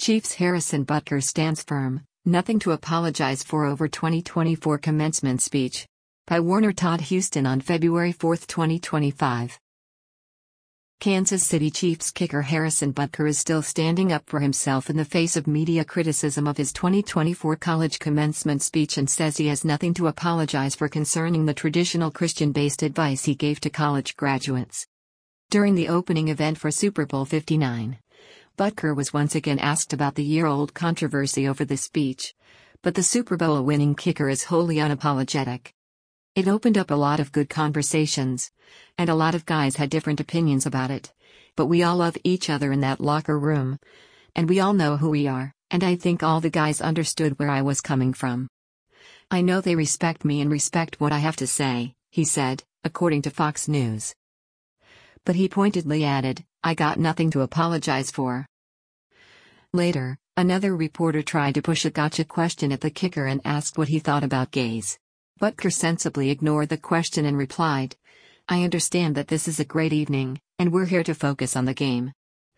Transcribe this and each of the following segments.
Chiefs Harrison Butker stands firm, nothing to apologize for over 2024 commencement speech. By Warner Todd Houston on February 4, 2025. Kansas City Chiefs kicker Harrison Butker is still standing up for himself in the face of media criticism of his 2024 college commencement speech and says he has nothing to apologize for concerning the traditional Christian-based advice he gave to college graduates. During the opening event for Super Bowl 59, Butker was once again asked about the year-old controversy over the speech, but the Super Bowl-winning kicker is wholly unapologetic. It opened up a lot of good conversations, and a lot of guys had different opinions about it, but we all love each other in that locker room, and we all know who we are, and I think all the guys understood where I was coming from. I know they respect me and respect what I have to say, he said, according to Fox News. But he pointedly added, I got nothing to apologize for. Later, another reporter tried to push a gotcha question at the kicker and asked what he thought about gays. Butker sensibly ignored the question and replied, I understand that this is a great evening, and we're here to focus on the game.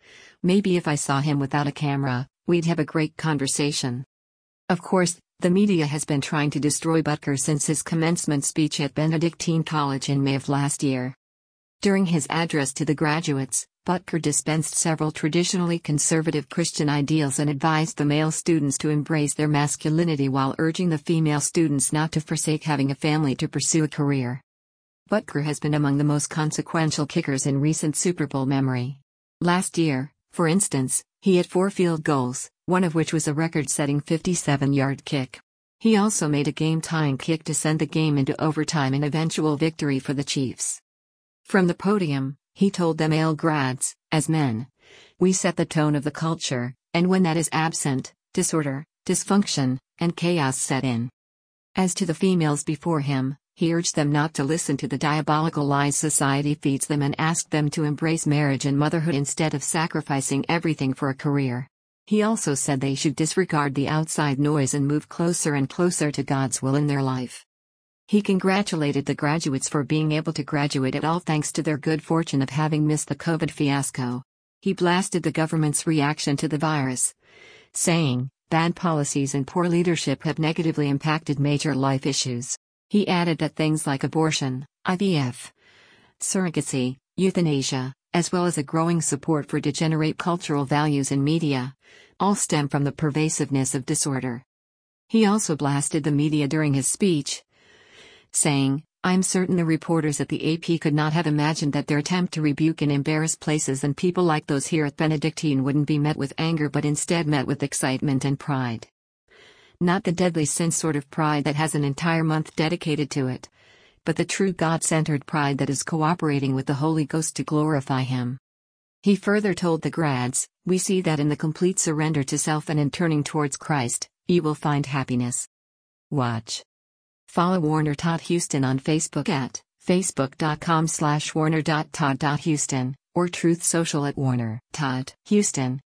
Maybe if I saw him without a camera, we'd have a great conversation. Of course, the media has been trying to destroy Butker since his commencement speech at Benedictine College in May of last year. During his address to the graduates, Butker dispensed several traditionally conservative Christian ideals and advised the male students to embrace their masculinity while urging the female students not to forsake having a family to pursue a career. Butker has been among the most consequential kickers in recent Super Bowl memory. Last year, for instance, he had 4 field goals, one of which was a record-setting 57-yard kick. He also made a game-tying kick to send the game into overtime and eventual victory for the Chiefs. From the podium, he told the male grads, as men, we set the tone of the culture, and when that is absent, disorder, dysfunction, and chaos set in. As to the females before him, he urged them not to listen to the diabolical lies society feeds them and asked them to embrace marriage and motherhood instead of sacrificing everything for a career. He also said they should disregard the outside noise and move closer and closer to God's will in their life. He congratulated the graduates for being able to graduate at all thanks to their good fortune of having missed the COVID fiasco. He blasted the government's reaction to the virus, saying, bad policies and poor leadership have negatively impacted major life issues. He added that things like abortion, IVF, surrogacy, euthanasia, as well as a growing support for degenerate cultural values in media, all stem from the pervasiveness of disorder. He also blasted the media during his speech, saying, I'm certain the reporters at the AP could not have imagined that their attempt to rebuke and embarrass places and people like those here at Benedictine wouldn't be met with anger but instead met with excitement and pride. Not the deadly sin sort of pride that has an entire month dedicated to it, but the true God-centered pride that is cooperating with the Holy Ghost to glorify Him. He further told the grads, we see that in the complete surrender to self and in turning towards Christ, you will find happiness. Watch. Follow Warner Todd Houston on Facebook at facebook.com/warner.todd.houston or Truth Social at Warner Todd Houston.